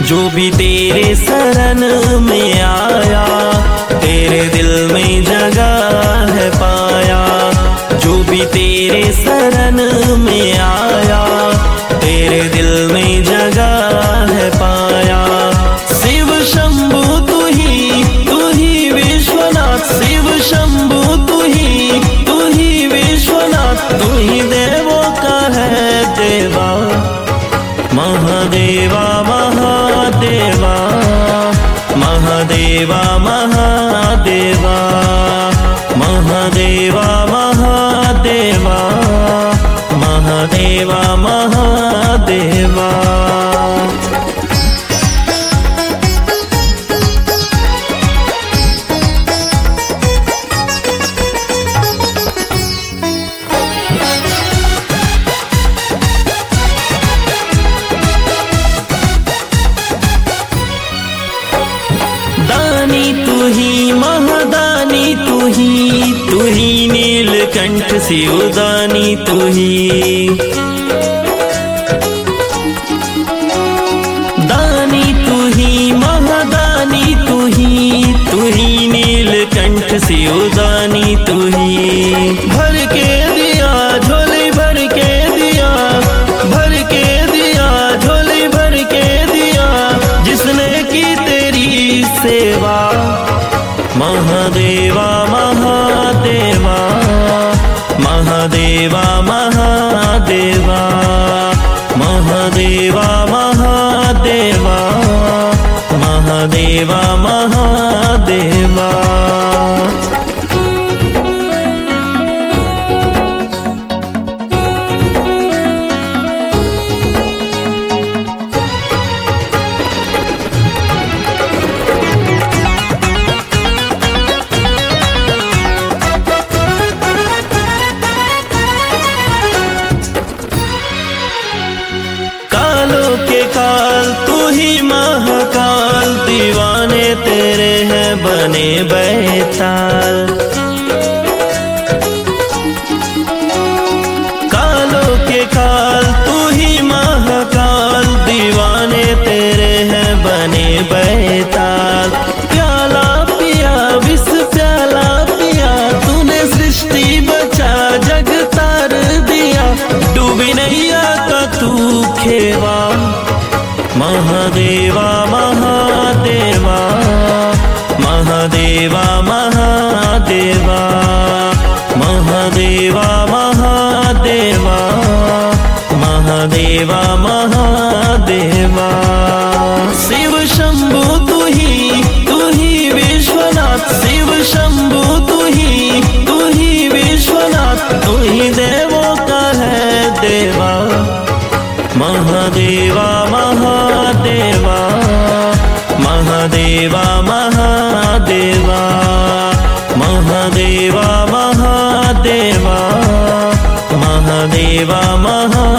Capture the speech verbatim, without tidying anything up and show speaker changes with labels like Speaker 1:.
Speaker 1: जो भी तेरे शरण में आया तेरे दिल में जगह है पाया। जो भी तेरे शरण में आया तेरे दिल में जगह है पाया। शिव शंभु तू ही तू ही विश्वनाथ, शिव शंभु तू ही तू ही विश्वनाथ, तू ही देवों का है देवा। महादेवा महादेवा महादेवा महादेवा महादेवा महादेवा महादेवा महादेवा। दानी तू ही महादानी तू ही तू ही नीलकंठ शिवदानी तू ही। दानी तू ही महादानी तू ही तू ही नीलकंठ शिवदानी तू ही। भर के दिया झोली भर के दिया, भर के दिया झोली भर के दिया, जिसने की तेरी सेवा। महादेवा महादेवा महादेवा महादेवा महादेवा महादेवा महादेवा महादेवा। कालों के काल तू ही महाकाल, दीवाने तेरे हैं बने बैताल। कालों के काल तू ही महाकाल, दीवाने तेरे हैं बने बैताल। प्याला पिया विष प्याला पिया, तूने सृष्टि बचा जग तार दिया, डूबी नैया का तू खेवा। महादेवा महादेवा महादेवा महादेवा महादेवा महादेवा महादेवा महादेवा। शिव शंभु तू ही तू ही विश्वनाथ, शिव शंभु तू ही तू ही विश्वनाथ, तू ही देवों का है देवा। महादेवा महादेवा महादेवा महादेवा महादेवा महादेवा महादेवा महा